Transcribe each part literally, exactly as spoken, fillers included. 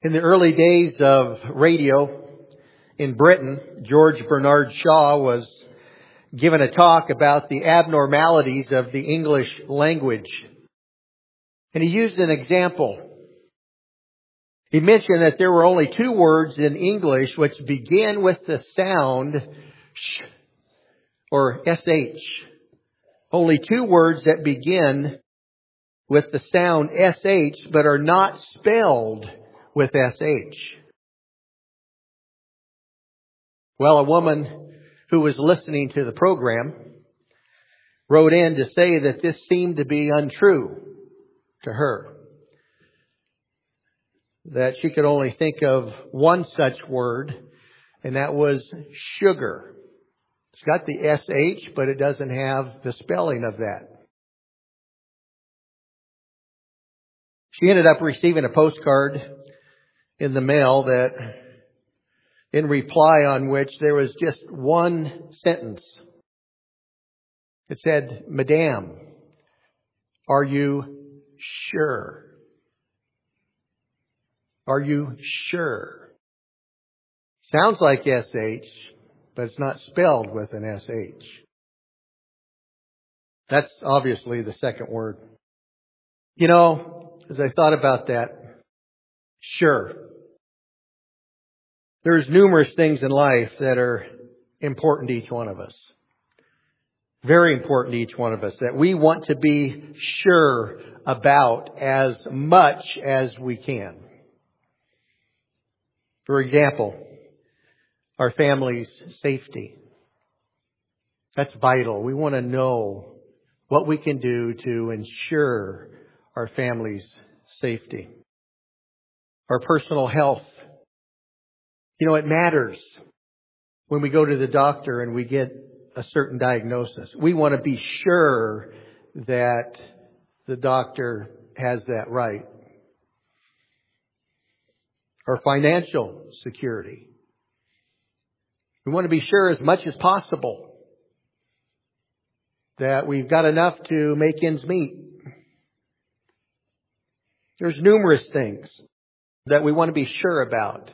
In the early days of radio in Britain, George Bernard Shaw was given a talk about the abnormalities of the English language. And he used an example. He mentioned that there were only two words in English which begin with the sound sh or sh. Only two words that begin with the sound sh but are not spelled with sh. Well, a woman who was listening to the program wrote in to say that this seemed to be untrue to her. That she could only think of one such word, and that was sugar. It's got the sh, but it doesn't have the spelling of that. She ended up receiving a postcard in the mail that, in reply on which there was just one sentence. It said, "Madame, are you sure? Are you sure?" Sounds like sh, but it's not spelled with an sh. That's obviously the second word. You know, as I thought about that, sure. There's numerous things in life that are important to each one of us. Very important to each one of us that we want to be sure about as much as we can. For example, our family's safety. That's vital. We want to know what we can do to ensure our family's safety. Our personal health. You know, it matters when we go to the doctor and we get a certain diagnosis. We want to be sure that the doctor has that right. Our financial security. We want to be sure as much as possible that we've got enough to make ends meet. There's numerous things that we want to be sure about.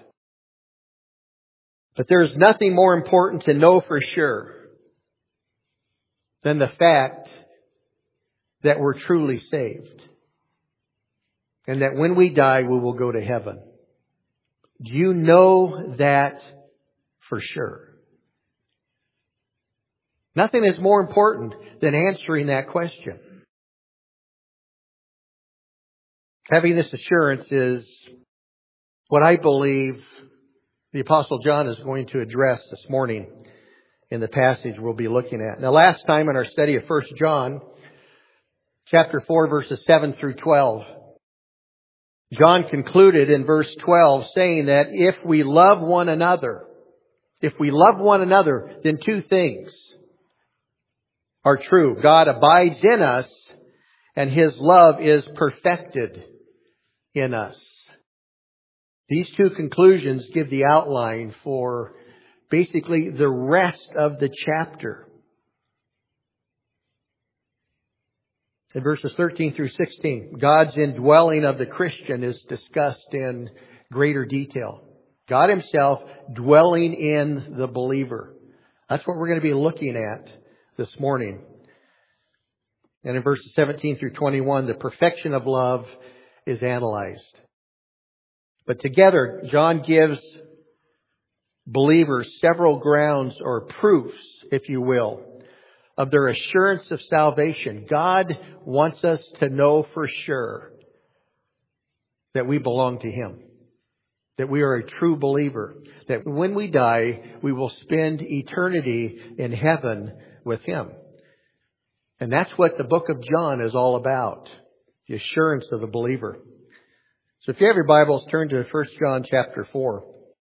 But there's nothing more important to know for sure than the fact that we're truly saved. And that when we die, we will go to heaven. Do you know that for sure? Nothing is more important than answering that question. Having this assurance is what I believe the Apostle John is going to address this morning in the passage we'll be looking at. Now, last time in our study of First John, chapter four, verses seven through twelve, John concluded in verse twelve saying that if we love one another, if we love one another, then two things are true. God abides in us, and His love is perfected in us. These two conclusions give the outline for basically the rest of the chapter. In verses thirteen through sixteen, God's indwelling of the Christian is discussed in greater detail. God Himself dwelling in the believer. That's what we're going to be looking at this morning. And in verses seventeen through twenty-one, the perfection of love is analyzed. But together, John gives believers several grounds or proofs, if you will, of their assurance of salvation. God wants us to know for sure that we belong to Him, that we are a true believer, that when we die, we will spend eternity in heaven with Him. And that's what the book of John is all about, the assurance of the believer. So if you have your Bibles, turn to First John chapter four.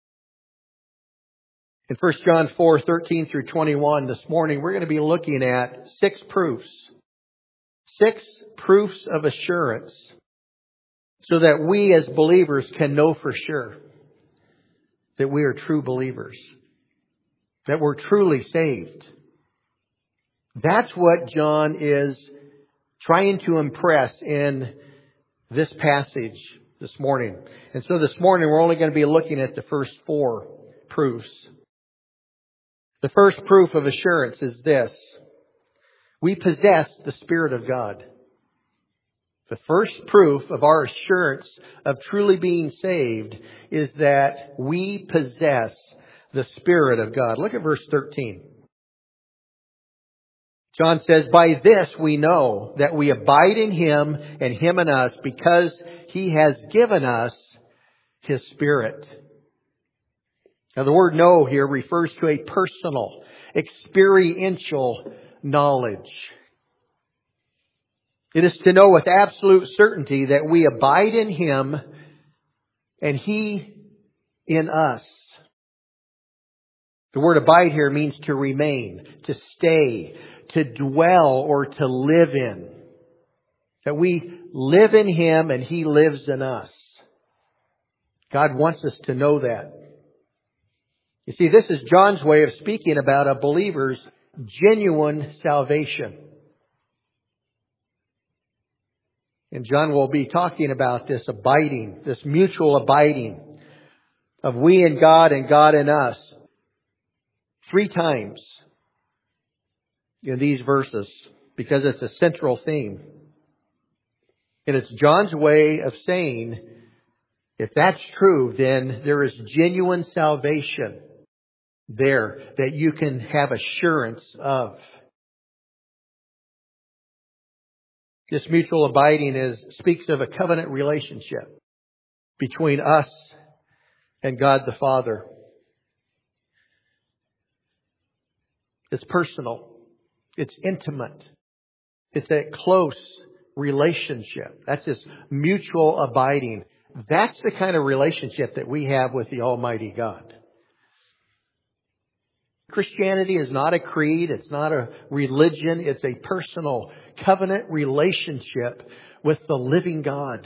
In First John four, thirteen through twenty-one, this morning we're going to be looking at six proofs. Six proofs of assurance so that we as believers can know for sure that we are true believers, that we're truly saved. That's what John is trying to impress in this passage this morning. And so this morning we're only going to be looking at the first four proofs. The first proof of assurance is this: we possess the Spirit of God. The first proof of our assurance of truly being saved is that we possess the Spirit of God. Look at verse thirteen. John says, "By this we know that we abide in Him and Him in us, because He has given us His Spirit." Now the word know here refers to a personal, experiential knowledge. It is to know with absolute certainty that we abide in Him and He in us. The word abide here means to remain, to stay, to dwell, or to live in. That we live in Him and He lives in us. God wants us to know that. You see, this is John's way of speaking about a believer's genuine salvation. And John will be talking about this abiding, this mutual abiding of we in God and God in us three times in these verses, because it's a central theme. And it's John's way of saying, if that's true, then there is genuine salvation there that you can have assurance of. This mutual abiding is speaks of a covenant relationship between us and God the Father. It's personal. It's intimate. It's a close relationship. That's this mutual abiding. That's the kind of relationship that we have with the Almighty God. Christianity is not a creed. It's not a religion. It's a personal covenant relationship with the living God.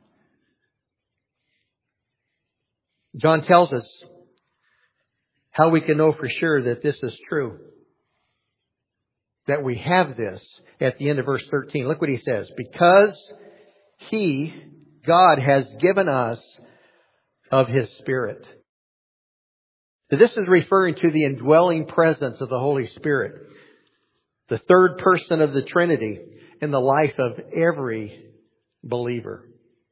John tells us how we can know for sure that this is true. That we have this at the end of verse thirteen. Look what he says. Because He, God, has given us of His Spirit. So this is referring to the indwelling presence of the Holy Spirit, the third person of the Trinity in the life of every believer.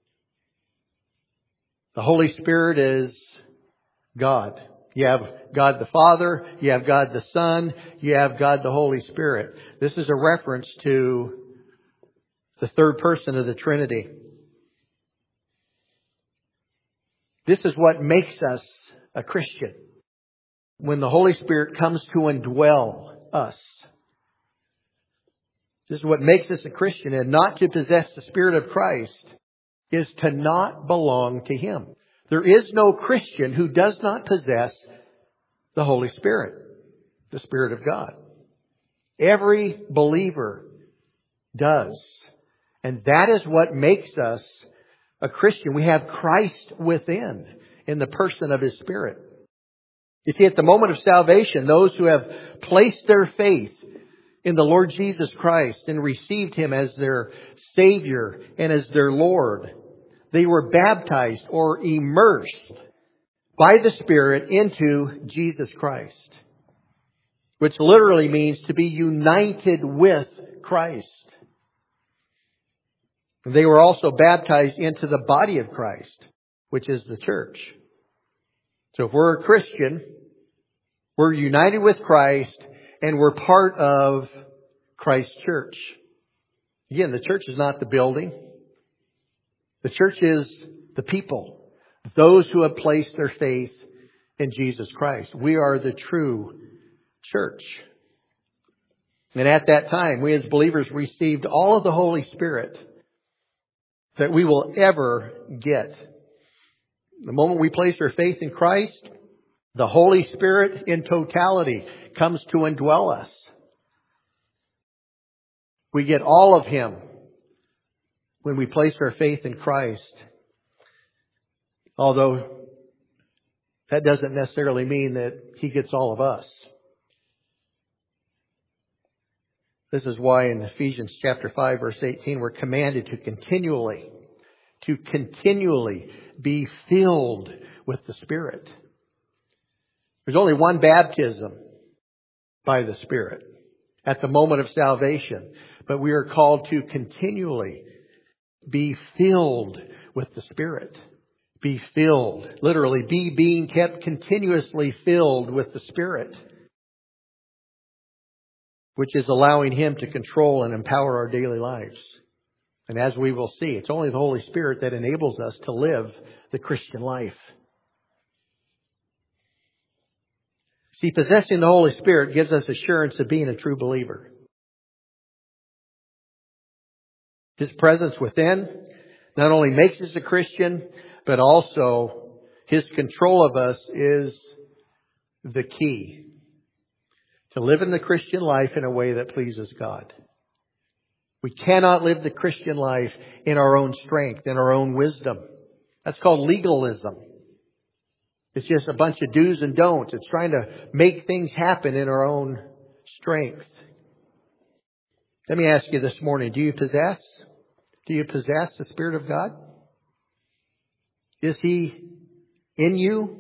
The Holy Spirit is God. You have God the Father, you have God the Son, you have God the Holy Spirit. This is a reference to the third person of the Trinity. This is what makes us a Christian. When the Holy Spirit comes to indwell us. This is what makes us a Christian. And not to possess the Spirit of Christ is to not belong to Him. There is no Christian who does not possess the Holy Spirit, the Spirit of God. Every believer does. And that is what makes us a Christian. We have Christ within in the person of His Spirit. You see, at the moment of salvation, those who have placed their faith in the Lord Jesus Christ and received Him as their Savior and as their Lord, they were baptized or immersed by the Spirit into Jesus Christ, which literally means to be united with Christ. They were also baptized into the body of Christ, which is the church. So if we're a Christian, we're united with Christ and we're part of Christ's church. Again, the church is not the building. The church is the people, those who have placed their faith in Jesus Christ. We are the true church. And at that time, we as believers received all of the Holy Spirit that we will ever get. The moment we place our faith in Christ, the Holy Spirit in totality comes to indwell us. We get all of Him when we place our faith in Christ. Although that doesn't necessarily mean that He gets all of us. This is why in Ephesians chapter five, verse eighteen, we're commanded to continually to continually be filled with the Spirit. There's only one baptism by the Spirit at the moment of salvation, but we are called to continually be filled with the Spirit. Be filled. Literally, be being kept continuously filled with the Spirit, which is allowing Him to control and empower our daily lives. And as we will see, it's only the Holy Spirit that enables us to live the Christian life. See, possessing the Holy Spirit gives us assurance of being a true believer. His presence within not only makes us a Christian, but also His control of us is the key to living the Christian life in a way that pleases God. We cannot live the Christian life in our own strength, in our own wisdom. That's called legalism. It's just a bunch of do's and don'ts. It's trying to make things happen in our own strength. Let me ask you this morning, do you possess? Do you possess the Spirit of God? Is He in you?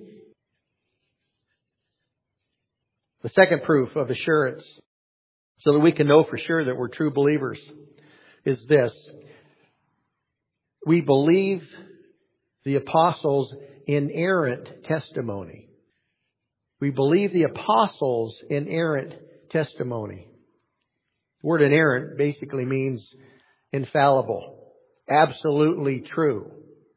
The second proof of assurance, so that we can know for sure that we're true believers, is this. We believe the apostles' inerrant testimony. We believe the apostles' inerrant testimony. The word inerrant basically means infallible, absolutely true,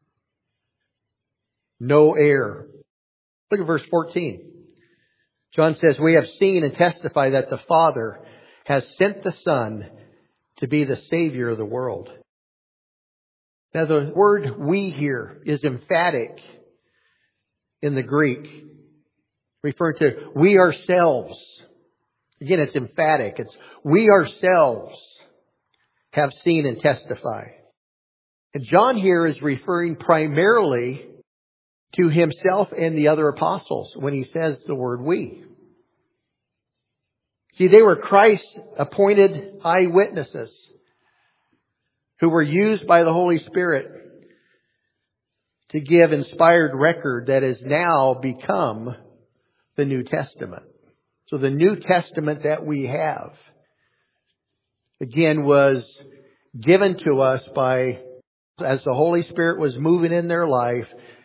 no error. Look at verse fourteen. John says, we have seen and testify that the Father has sent the Son to be the Savior of the world. Now the word we here is emphatic in the Greek, referring to we ourselves. Again, it's emphatic. It's we ourselves have seen and testify. And John here is referring primarily to himself and the other apostles when he says the word we. See, they were Christ's appointed eyewitnesses who were used by the Holy Spirit to give inspired record that has now become the New Testament. So the New Testament that we have, again, was given to us by, as the Holy Spirit was moving in their life,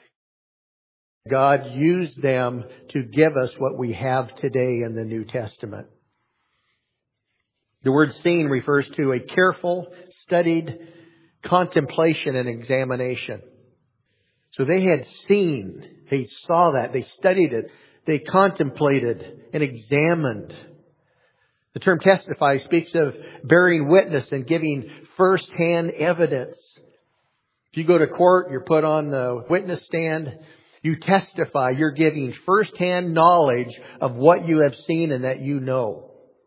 God used them to give us what we have today in the New Testament. The word seen refers to a careful, studied contemplation and examination. So they had seen, they saw that, they studied it, they contemplated and examined. The term testify speaks of bearing witness and giving first-hand evidence. If you go to court, you're put on the witness stand, you testify, you're giving first-hand knowledge of what you have seen and that you know.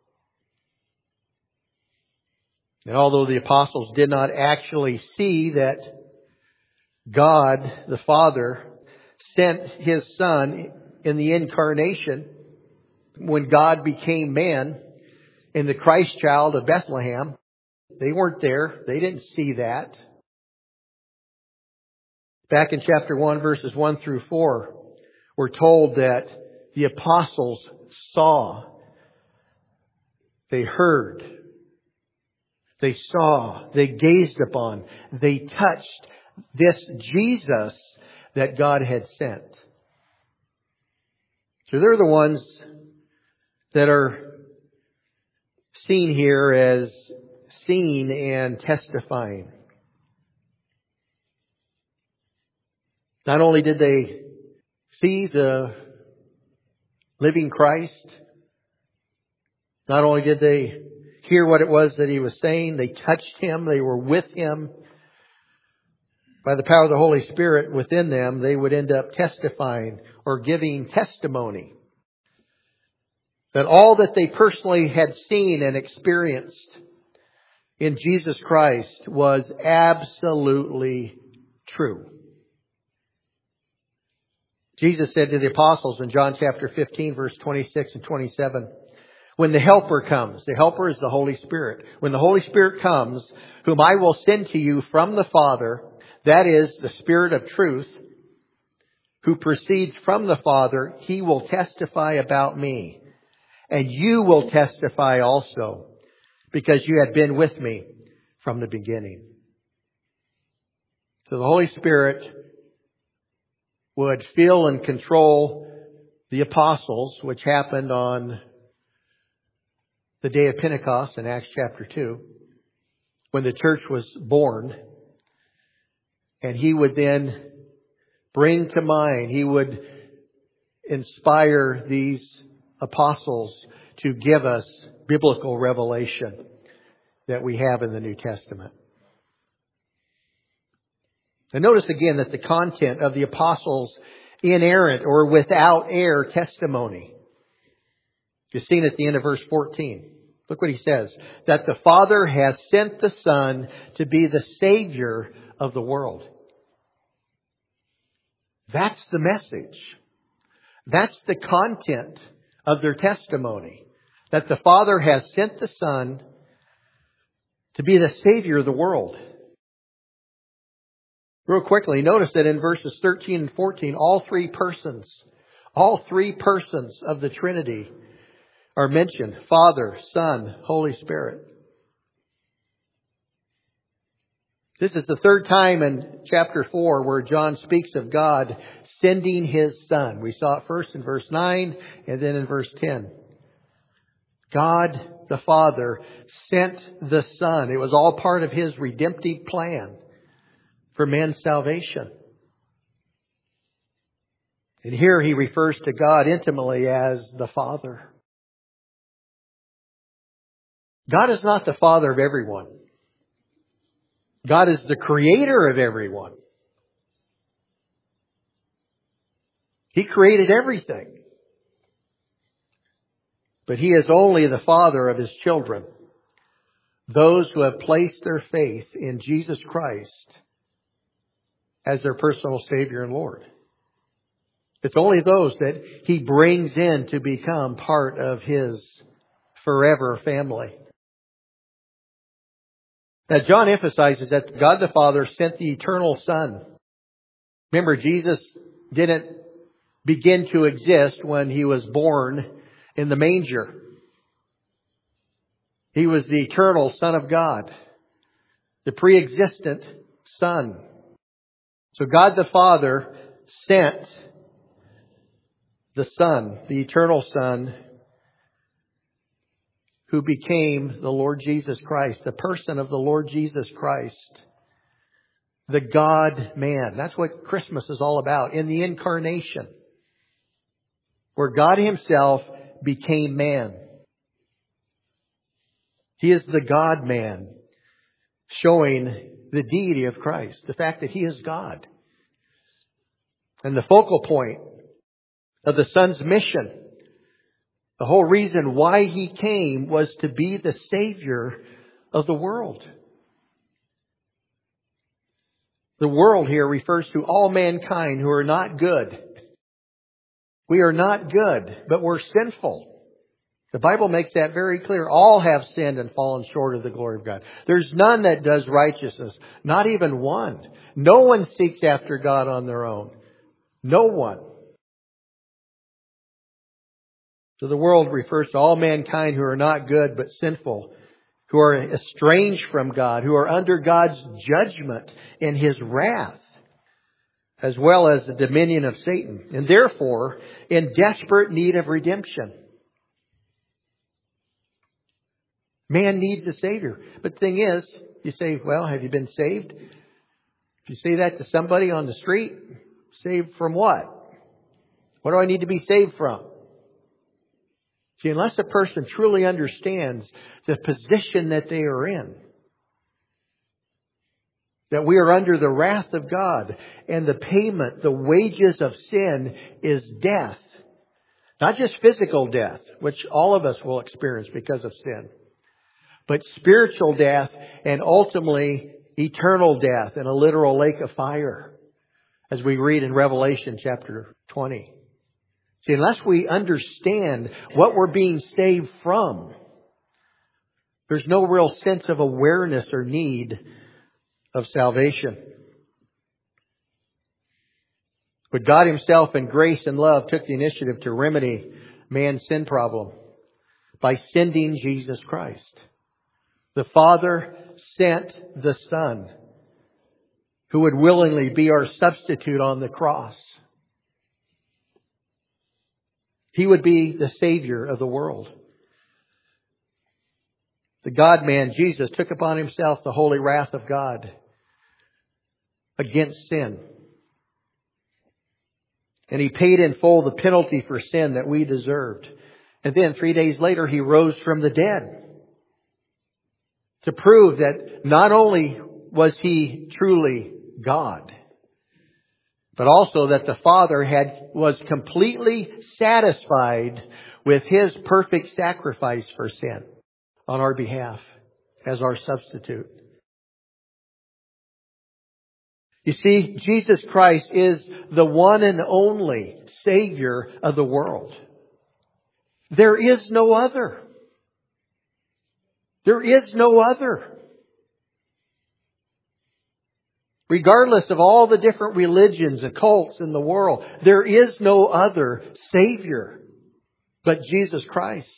And although the apostles did not actually see that God, the Father, sent His Son in the incarnation, when God became man in the Christ child of Bethlehem, they weren't there. They didn't see that. Back in chapter one, verses one through four, we're told that the apostles saw, they heard, they saw, they gazed upon, they touched this Jesus that God had sent. So they're the ones that are seen here as seeing and testifying. Not only did they see the living Christ, not only did they hear what it was that He was saying, they touched Him, they were with Him. By the power of the Holy Spirit within them, they would end up testifying or giving testimony that all that they personally had seen and experienced in Jesus Christ was absolutely true. Jesus said to the apostles in John chapter fifteen, verse twenty-six and twenty-seven, when the Helper comes, the Helper is the Holy Spirit. When the Holy Spirit comes, whom I will send to you from the Father, that is the Spirit of truth, who proceeds from the Father, He will testify about me. And you will testify also, because you have been with me from the beginning. So the Holy Spirit would fill and control the apostles, which happened on the day of Pentecost in Acts chapter two, when the church was born. And He would then bring to mind, He would inspire these apostles to give us biblical revelation that we have in the New Testament. And notice again that the content of the apostles' inerrant or without error testimony is seen at the end of verse fourteen. Look what he says. That the Father has sent the Son to be the Savior of the world. That's the message. That's the content of their testimony. That the Father has sent the Son to be the Savior of the world. Real quickly, notice that in verses thirteen and fourteen, all three persons, all three persons of the Trinity are mentioned. Father, Son, Holy Spirit. This is the third time in chapter four where John speaks of God sending His Son. We saw it first in verse nine and then in verse ten. God the Father sent the Son. It was all part of His redemptive plan for man's salvation. And here He refers to God intimately as the Father. God is not the Father of everyone. God is the Creator of everyone. He created everything. But He is only the Father of His children. Those who have placed their faith in Jesus Christ as their personal Savior and Lord. It's only those that He brings in to become part of His forever family. Now, John emphasizes that God the Father sent the eternal Son. Remember, Jesus didn't begin to exist when He was born in the manger. He was the eternal Son of God, the pre-existent Son. So God the Father sent the Son, the eternal Son, who became the Lord Jesus Christ, the person of the Lord Jesus Christ, the God-man. That's what Christmas is all about, in the incarnation, where God Himself became man. He is the God-man, showing the deity of Christ, the fact that He is God. And the focal point of the Son's mission, the whole reason why He came, was to be the Savior of the world. The world here refers to all mankind who are not good. We are not good, but we're sinful. The Bible makes that very clear. All have sinned and fallen short of the glory of God. There's none that does righteousness. Not even one. No one seeks after God on their own. No one. So the world refers to all mankind who are not good but sinful, who are estranged from God, who are under God's judgment and His wrath, as well as the dominion of Satan, and therefore in desperate need of redemption. Man needs a Savior. But the thing is, you say, well, have you been saved? If you say that to somebody on the street, saved from what? What do I need to be saved from? See, unless a person truly understands the position that they are in, that we are under the wrath of God, and the payment, the wages of sin is death. Not just physical death, which all of us will experience because of sin, but spiritual death and ultimately eternal death in a literal lake of fire, as we read in Revelation chapter twenty. See, unless we understand what we're being saved from, there's no real sense of awareness or need of salvation. But God Himself in grace and love took the initiative to remedy man's sin problem by sending Jesus Christ. The Father sent the Son, who would willingly be our substitute on the cross. He would be the Savior of the world. The God-man, Jesus, took upon Himself the holy wrath of God against sin. And He paid in full the penalty for sin that we deserved. And then three days later, He rose from the dead to prove that not only was He truly God, but also that the Father had was completely satisfied with His perfect sacrifice for sin on our behalf as our substitute. You see, Jesus Christ is the one and only Savior of the world. There is no other. There is no other. Regardless of all the different religions and cults in the world, there is no other Savior but Jesus Christ.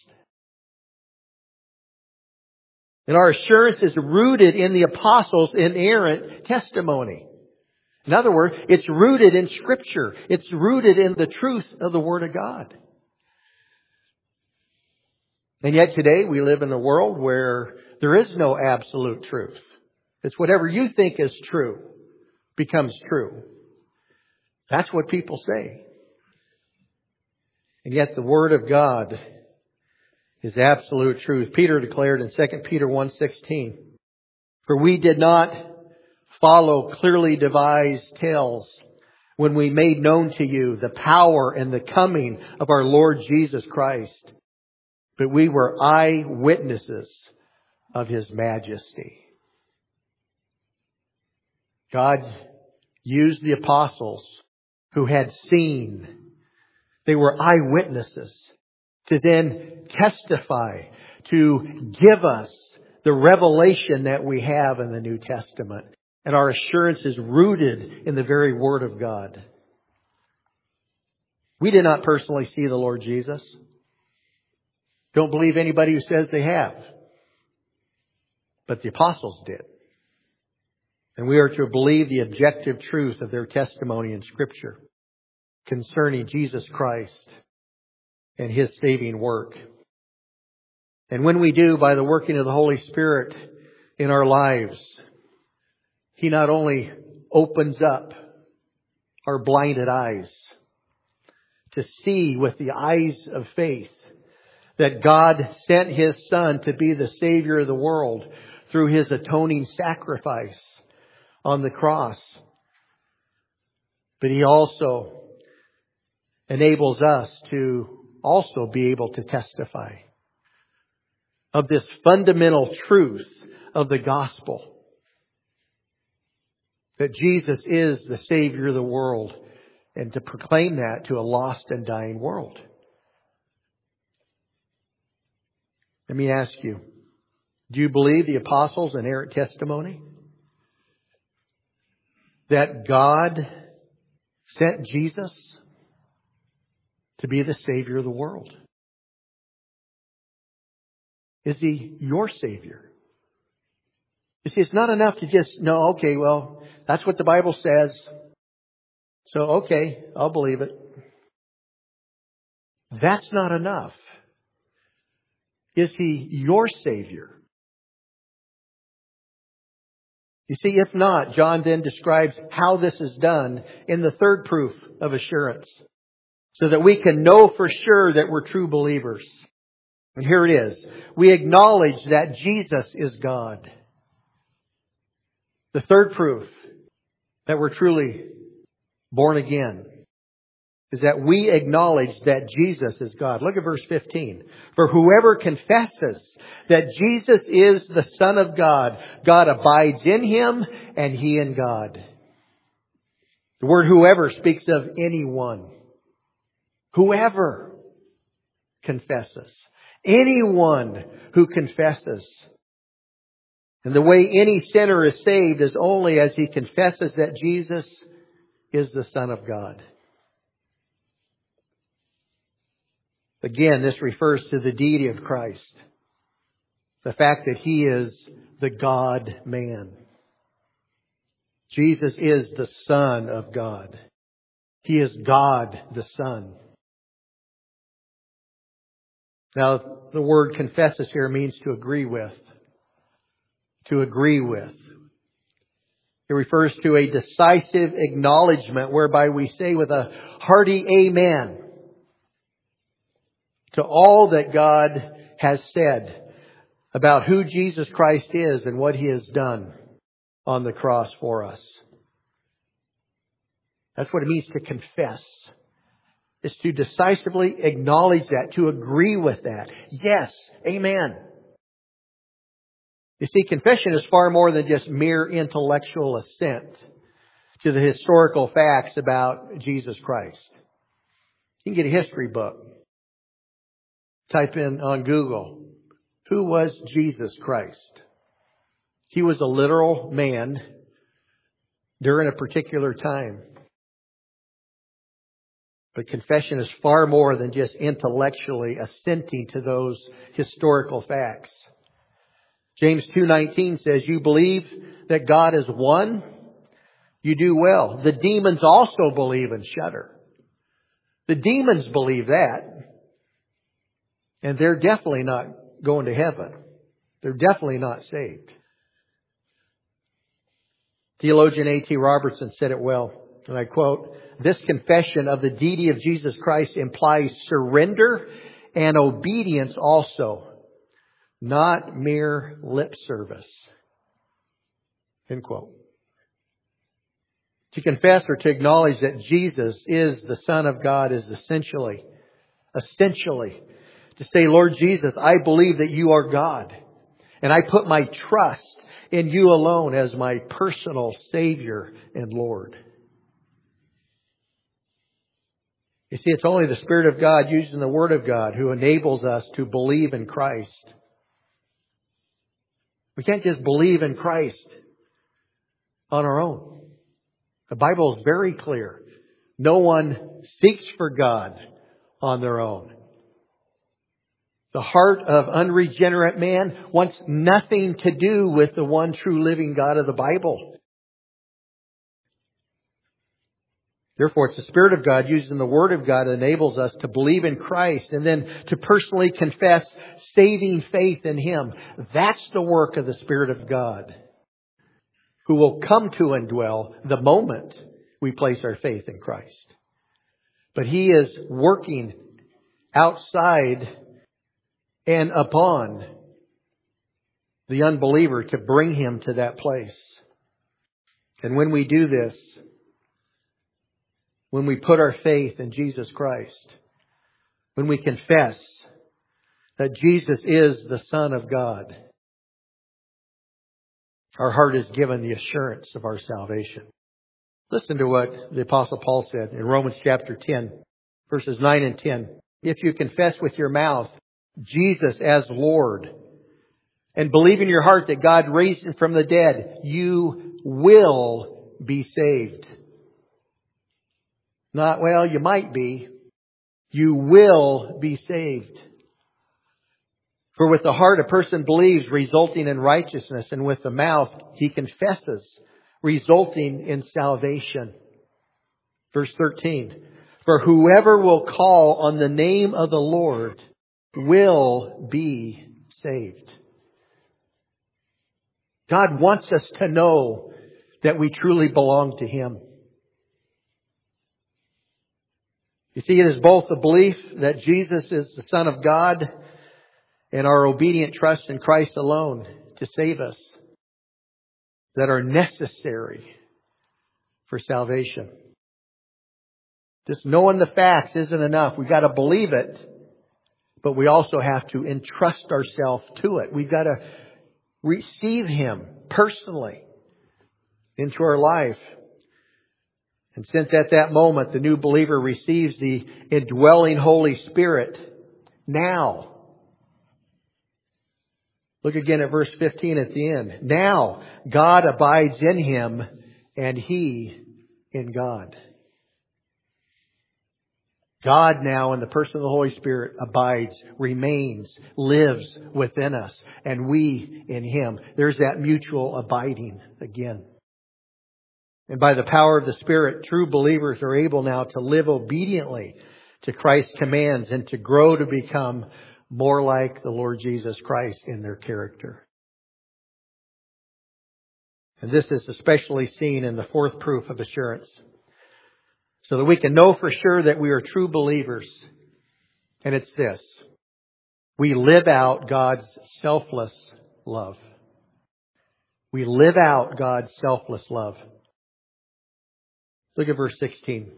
And our assurance is rooted in the apostles' inerrant testimony. In other words, it's rooted in Scripture. It's rooted in the truth of the Word of God. And yet today we live in a world where there is no absolute truth. It's whatever you think is true becomes true. That's what people say. And yet the Word of God is absolute truth. Peter declared in Second Peter one sixteen, "For we did not follow clearly devised tales when we made known to you the power and the coming of our Lord Jesus Christ, but we were eyewitnesses of His majesty." God used the apostles who had seen. They were eyewitnesses to then testify, to give us the revelation that we have in the New Testament. And our assurance is rooted in the very Word of God. We did not personally see the Lord Jesus. Don't believe anybody who says they have. But the apostles did. And we are to believe the objective truth of their testimony in Scripture concerning Jesus Christ and His saving work. And when we do, by the working of the Holy Spirit in our lives, He not only opens up our blinded eyes to see with the eyes of faith that God sent His Son to be the Savior of the world through His atoning sacrifice on the cross, but He also enables us to also be able to testify of this fundamental truth of the gospel, that Jesus is the Savior of the world, and to proclaim that to a lost and dying world. Let me ask you, do you believe the apostles' inerrant testimony that God sent Jesus to be the Savior of the world? Is He your Savior? You see, it's not enough to just know, okay, well, that's what the Bible says, so okay, I'll believe it. That's not enough. Is He your Savior? You see, if not, John then describes how this is done in the third proof of assurance, so that we can know for sure that we're true believers. And here it is. We acknowledge that Jesus is God. The third proof that we're truly born again is that we acknowledge that Jesus is God. Look at verse fifteen. For whoever confesses that Jesus is the Son of God, God abides in Him and He in God. The word whoever speaks of anyone. Whoever confesses. Anyone who confesses. And the way any sinner is saved is only as he confesses that Jesus is the Son of God. Again, this refers to the deity of Christ. The fact that He is the God-man. Jesus is the Son of God. He is God the Son. Now, the word confesses here means to agree with. To agree with. It refers to a decisive acknowledgement whereby we say with a hearty amen to all that God has said about who Jesus Christ is and what He has done on the cross for us. That's what it means to confess. Is to decisively acknowledge that, to agree with that. Yes, amen. You see, confession is far more than just mere intellectual assent to the historical facts about Jesus Christ. You can get a history book. Type in on Google, who was Jesus Christ? He was a literal man during a particular time. But confession is far more than just intellectually assenting to those historical facts. James two nineteen says, you believe that God is one? You do well. The demons also believe and shudder. The demons believe that. And they're definitely not going to heaven. They're definitely not saved. Theologian A T Robertson said it well, and I quote, this confession of the deity of Jesus Christ implies surrender and obedience also, not mere lip service. End quote. To confess or to acknowledge that Jesus is the Son of God is essentially, essentially to say, Lord Jesus, I believe that you are God. And I put my trust in you alone as my personal Savior and Lord. You see, it's only the Spirit of God using the Word of God who enables us to believe in Christ. We can't just believe in Christ on our own. The Bible is very clear. No one seeks for God on their own. The heart of unregenerate man wants nothing to do with the one true living God of the Bible. Therefore, it's the Spirit of God using the Word of God that enables us to believe in Christ and then to personally confess saving faith in Him. That's the work of the Spirit of God, who will come to indwell the moment we place our faith in Christ. But He is working outside and upon the unbeliever to bring him to that place. And when we do this, when we put our faith in Jesus Christ, when we confess that Jesus is the Son of God, our heart is given the assurance of our salvation. Listen to what the Apostle Paul said in Romans chapter ten, verses nine and ten. If you confess with your mouth Jesus as Lord and believe in your heart that God raised Him from the dead, you will be saved. Not, well, you might be. You will be saved. For with the heart a person believes, resulting in righteousness, and with the mouth he confesses, resulting in salvation. Verse thirteen. For whoever will call on the name of the Lord will be saved. God wants us to know that we truly belong to Him. You see, it is both the belief that Jesus is the Son of God and our obedient trust in Christ alone to save us that are necessary for salvation. Just knowing the facts isn't enough. We've got to believe it, but we also have to entrust ourselves to it. We've got to receive Him personally into our life. And since at that moment the new believer receives the indwelling Holy Spirit, now, look again at verse fifteen at the end. Now God abides in him and he in God. God now in the person of the Holy Spirit abides, remains, lives within us, and we in Him. There's that mutual abiding again. And by the power of the Spirit, true believers are able now to live obediently to Christ's commands and to grow to become more like the Lord Jesus Christ in their character. And this is especially seen in the fourth proof of assurance, so that we can know for sure that we are true believers. And it's this: we live out God's selfless love. We live out God's selfless love. Look at verse sixteen.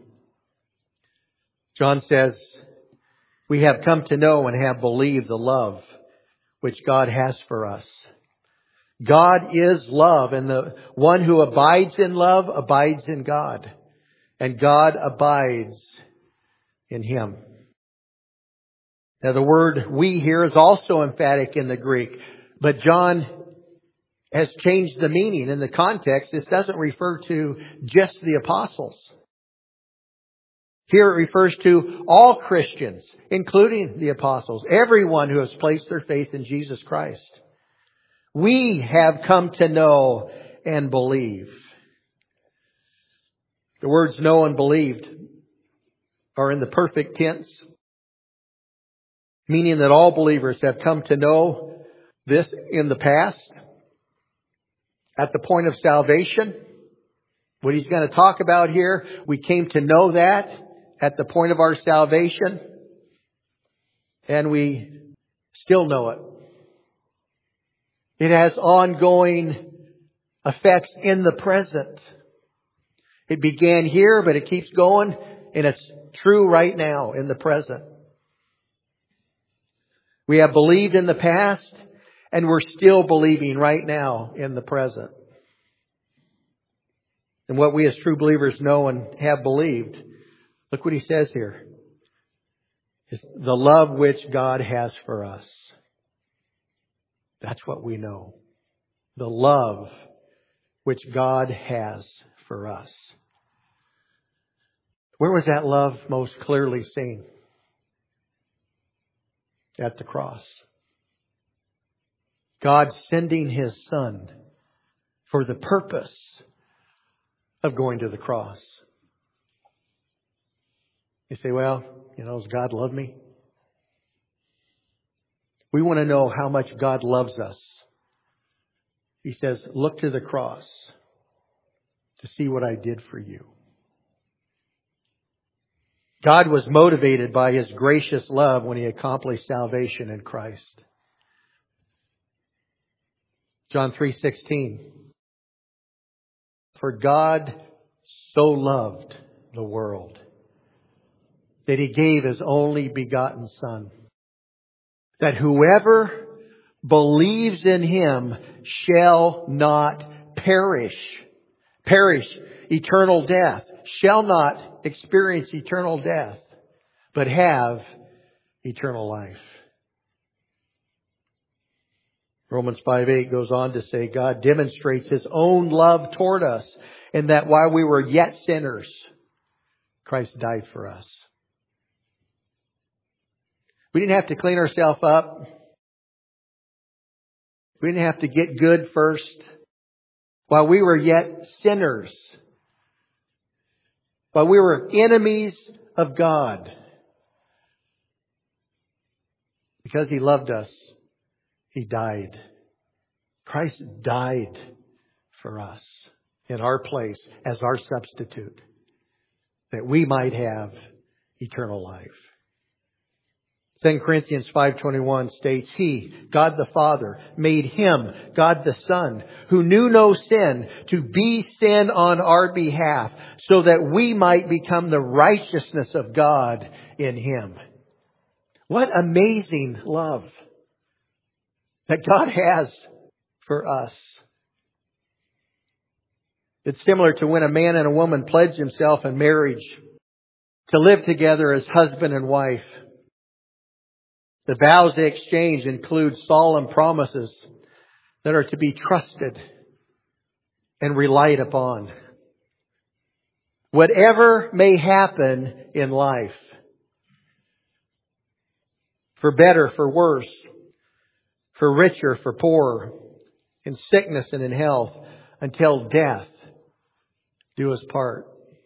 John says, we have come to know and have believed the love which God has for us. God is love, and the one who abides in love abides in God, and God abides in him. Now the word we here is also emphatic in the Greek, but John has changed the meaning. In the context, this doesn't refer to just the apostles. Here it refers to all Christians, including the apostles, everyone who has placed their faith in Jesus Christ. We have come to know and believe. The words know and believed are in the perfect tense, meaning that all believers have come to know this in the past, at the point of salvation. What he's going to talk about here, we came to know that at the point of our salvation, and we still know it. It has ongoing effects in the present. It began here, but it keeps going, and it's true right now in the present. We have believed in the past, and we're still believing right now in the present. And what we as true believers know and have believed, look what he says here, is the love which God has for us. That's what we know. The love which God has for us. Where was that love most clearly seen? At the cross. God sending His Son for the purpose of going to the cross. You say, well, you know, does God love me? We want to know how much God loves us. He says, look to the cross to see what I did for you. God was motivated by His gracious love when He accomplished salvation in Christ. John three sixteen. For God so loved the world that He gave His only begotten Son, that whoever believes in Him shall not perish. Perish, eternal death. Shall not experience eternal death, but have eternal life. Romans five eight goes on to say, God demonstrates His own love toward us, in that while we were yet sinners, Christ died for us. We didn't have to clean ourselves up. We didn't have to get good first. While we were yet sinners, while we were enemies of God, because He loved us, He died. Christ died for us in our place as our substitute, that we might have eternal life. Second Corinthians five twenty-one states, He, God the Father, made Him, God the Son, who knew no sin, to be sin on our behalf, so that we might become the righteousness of God in Him. What amazing love that God has for us. It's similar to when a man and a woman pledge themselves in marriage to live together as husband and wife. The vows they exchange include solemn promises that are to be trusted and relied upon. Whatever may happen in life, for better, for worse, for richer, for poorer, in sickness and in health, until death do us part.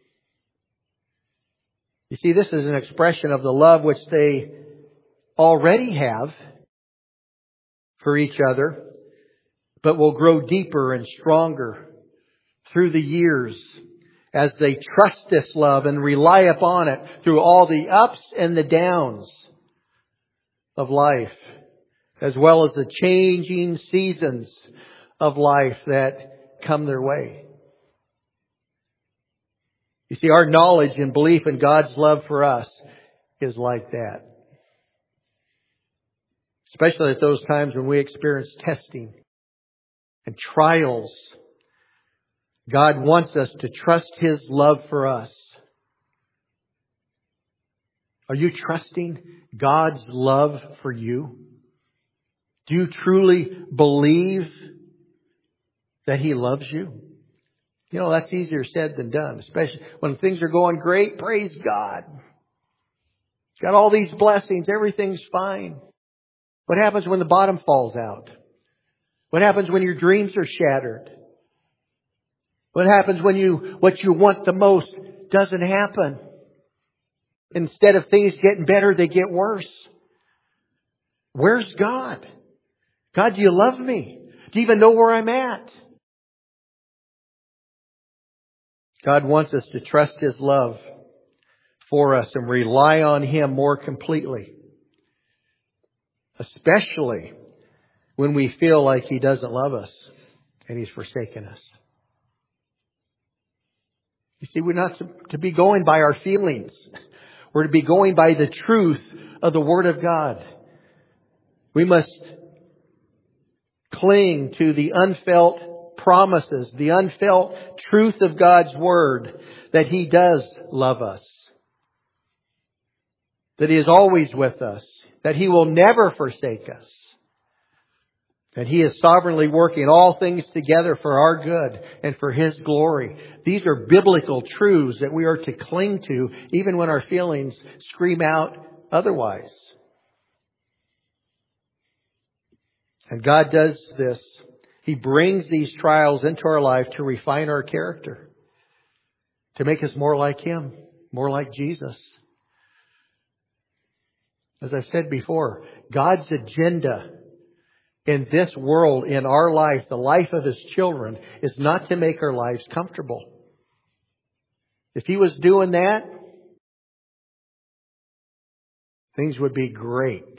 You see, this is an expression of the love which they already have for each other, but will grow deeper and stronger through the years as they trust this love and rely upon it through all the ups and the downs of life, as well as the changing seasons of life that come their way. You see, our knowledge and belief in God's love for us is like that. Especially at those times when we experience testing and trials. God wants us to trust His love for us. Are you trusting God's love for you? Do you truly believe that He loves you? You know, that's easier said than done. Especially when things are going great. Praise God. Got all these blessings. Everything's fine. What happens when the bottom falls out? What happens when your dreams are shattered? What happens when you what you want the most doesn't happen? Instead of things getting better, they get worse. Where's God? God, do you love me? Do you even know where I'm at? God wants us to trust His love for us and rely on Him more completely. Especially when we feel like He doesn't love us and He's forsaken us. You see, we're not to be going by our feelings. We're to be going by the truth of the Word of God. We must cling to the unfelt promises, the unfelt truth of God's Word, that He does love us, that He is always with us, that He will never forsake us, that He is sovereignly working all things together for our good and for His glory. These are biblical truths that we are to cling to even when our feelings scream out otherwise. And God does this. He brings these trials into our life to refine our character, to make us more like Him, more like Jesus. As I've said before, God's agenda in this world, in our life, the life of His children, is not to make our lives comfortable. If He was doing that, things would be great.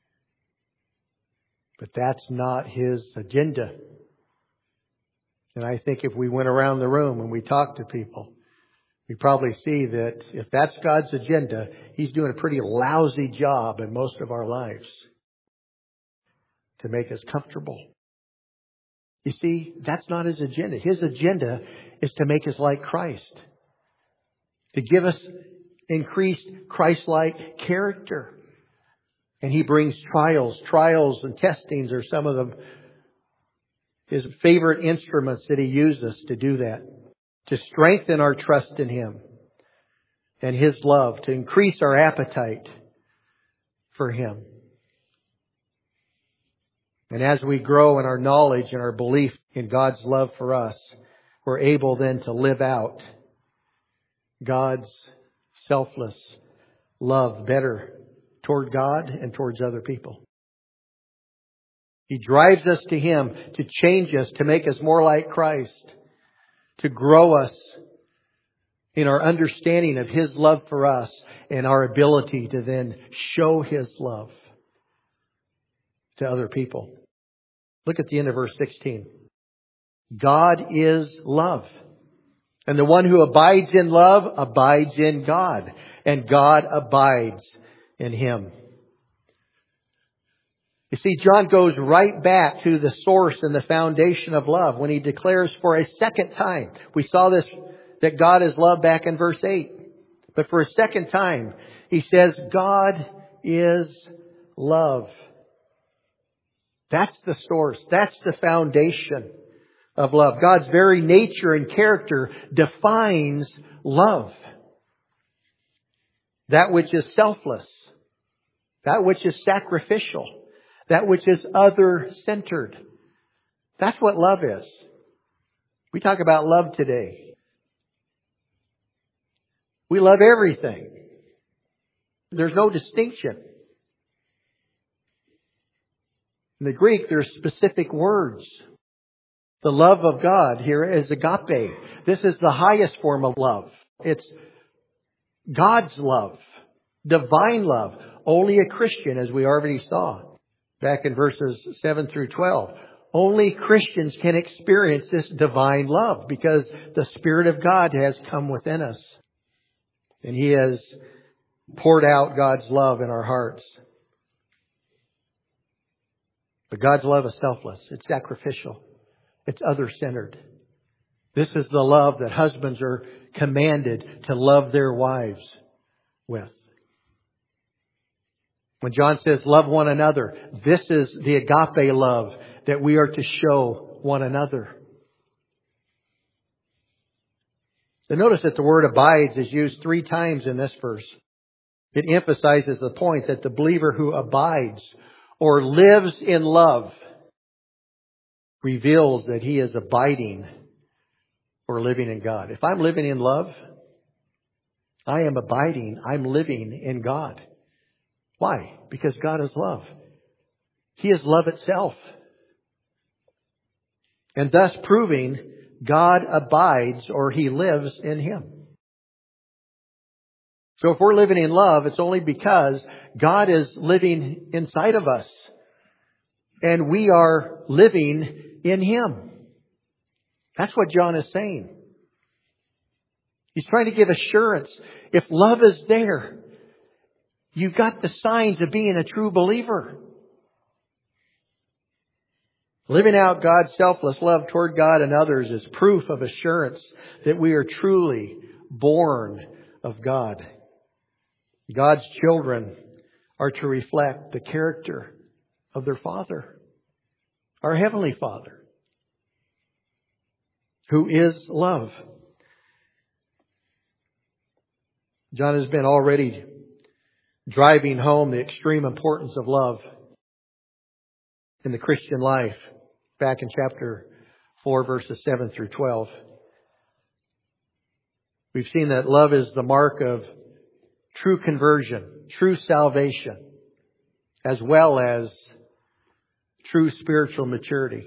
But that's not His agenda. And I think if we went around the room and we talked to people, we probably see that if that's God's agenda, He's doing a pretty lousy job in most of our lives to make us comfortable. You see, that's not His agenda. His agenda is to make us like Christ, to give us increased Christ-like character. And He brings trials. Trials and testings are some of them, His favorite instruments that He uses to do that. To strengthen our trust in Him and His love. To increase our appetite for Him. And as we grow in our knowledge and our belief in God's love for us, we're able then to live out God's selfless love better toward God and towards other people. He drives us to Him to change us, to make us more like Christ, to grow us in our understanding of His love for us and our ability to then show His love to other people. Look at the end of verse sixteen. God is love. And the one who abides in love abides in God. And God abides in him. You see, John goes right back to the source and the foundation of love when he declares for a second time. We saw this, that God is love back in verse eight. But for a second time, he says, God is love. That's the source. That's the foundation of love. God's very nature and character defines love. That which is selfless. That which is sacrificial. That which is other-centered. That's what love is. We talk about love today. We love everything. There's no distinction. In the Greek, there's specific words. The love of God here is agape. This is the highest form of love. It's God's love. Divine love. Only a Christian, as we already saw back in verses seven through twelve. Only Christians can experience this divine love because the Spirit of God has come within us. And He has poured out God's love in our hearts. But God's love is selfless. It's sacrificial. It's other-centered. This is the love that husbands are commanded to love their wives with. When John says love one another, this is the agape love that we are to show one another. So notice that the word abides is used three times in this verse. It emphasizes the point that the believer who abides or lives in love reveals that he is abiding or living in God. If I'm living in love, I am abiding. I'm living in God. Why? Because God is love. He is love itself. And thus proving God abides or He lives in Him. So if we're living in love, it's only because God is living inside of us. And we are living in Him. That's what John is saying. He's trying to give assurance. If love is there, you've got the signs of being a true believer. Living out God's selfless love toward God and others is proof of assurance that we are truly born of God. God's children are to reflect the character of their Father, our Heavenly Father, who is love. John has been already driving home the extreme importance of love in the Christian life back in chapter four, verses seven through twelve. We've seen that love is the mark of true conversion, true salvation, as well as true spiritual maturity.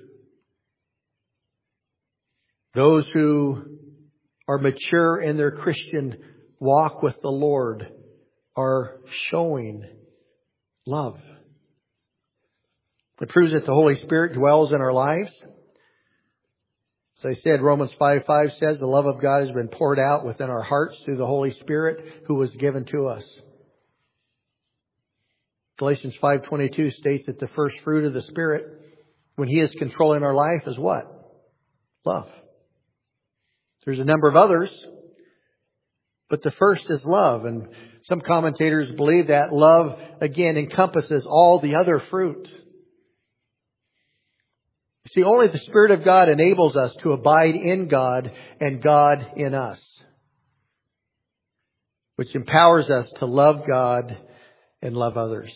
Those who are mature in their Christian walk with the Lord are showing love. It proves that the Holy Spirit dwells in our lives. As I said, Romans five five says the love of God has been poured out within our hearts through the Holy Spirit who was given to us. Galatians five twenty-two states that the first fruit of the Spirit, when He is controlling our life, is what? Love. There's a number of others, but the first is love. And some commentators believe that love, again, encompasses all the other fruit. You see, only the Spirit of God enables us to abide in God and God in us, which empowers us to love God and love others.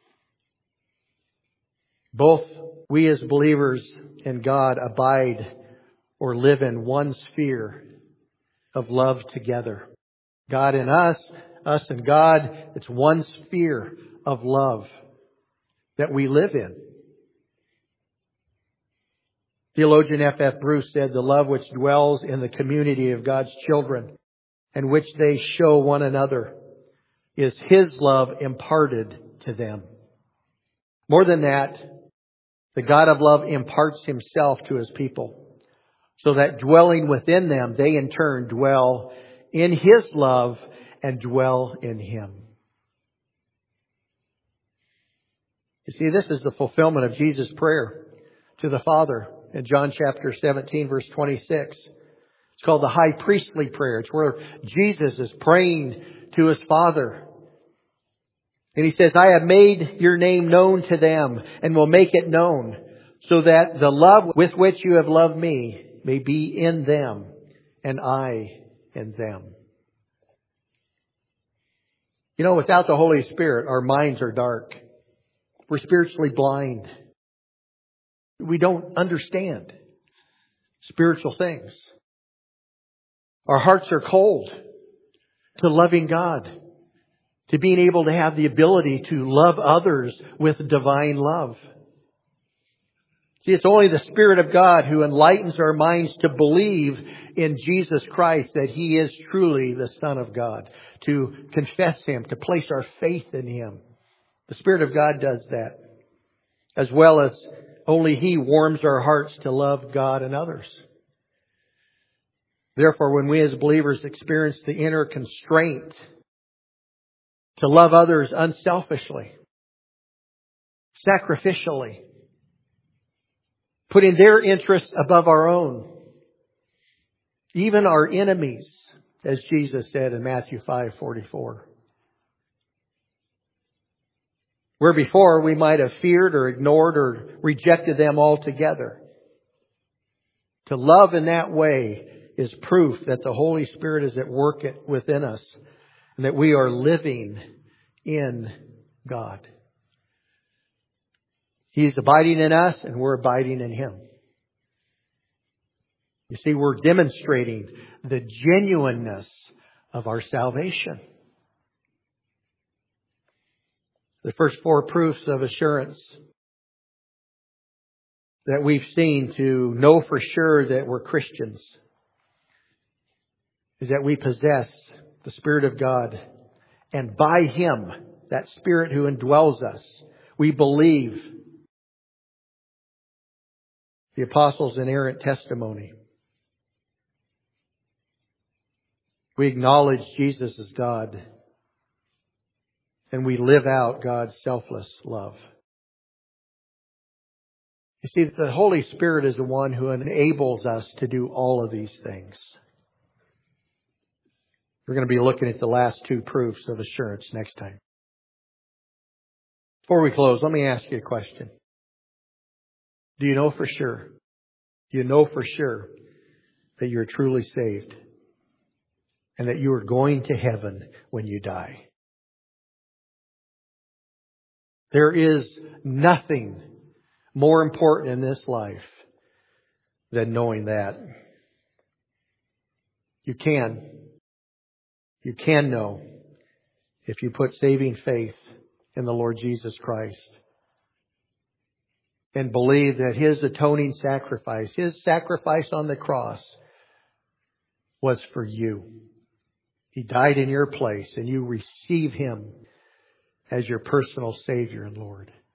Both we as believers in God abide or live in one sphere of love together. God in us, us and God, it's one sphere of love that we live in. Theologian F F Bruce said, the love which dwells in the community of God's children and which they show one another is His love imparted to them. More than that, the God of love imparts Himself to His people so that dwelling within them, they in turn dwell in His love and dwell in Him. You see, this is the fulfillment of Jesus' prayer to the Father in John chapter seventeen, verse twenty-six. It's called the high priestly prayer. It's where Jesus is praying to His Father. And He says, I have made your name known to them and will make it known so that the love with which you have loved me may be in them and I in them. You know, without the Holy Spirit, our minds are dark. We're spiritually blind. We don't understand spiritual things. Our hearts are cold to loving God, to being able to have the ability to love others with divine love. See, it's only the Spirit of God who enlightens our minds to believe in Jesus Christ, that He is truly the Son of God, to confess Him, to place our faith in Him. The Spirit of God does that, as well as only He warms our hearts to love God and others. Therefore, when we as believers experience the inner constraint to love others unselfishly, sacrificially, putting their interests above our own, even our enemies, as Jesus said in Matthew five forty-four. Where before we might have feared or ignored or rejected them altogether. To love in that way is proof that the Holy Spirit is at work within us and that we are living in God. He's abiding in us and we're abiding in Him. You see, we're demonstrating the genuineness of our salvation. The first four proofs of assurance that we've seen to know for sure that we're Christians is that we possess the Spirit of God. And by Him, that Spirit who indwells us, we believe the Apostles' inerrant testimony. We acknowledge Jesus as God. And we live out God's selfless love. You see, the Holy Spirit is the one who enables us to do all of these things. We're going to be looking at the last two proofs of assurance next time. Before we close, let me ask you a question. Do you know for sure? Do you know for sure that you're truly saved and that you are going to heaven when you die? There is nothing more important in this life than knowing that. You can. You can know if you put saving faith in the Lord Jesus Christ and believe that His atoning sacrifice, His sacrifice on the cross, was for you. He died in your place and you receive Him as your personal Savior and Lord.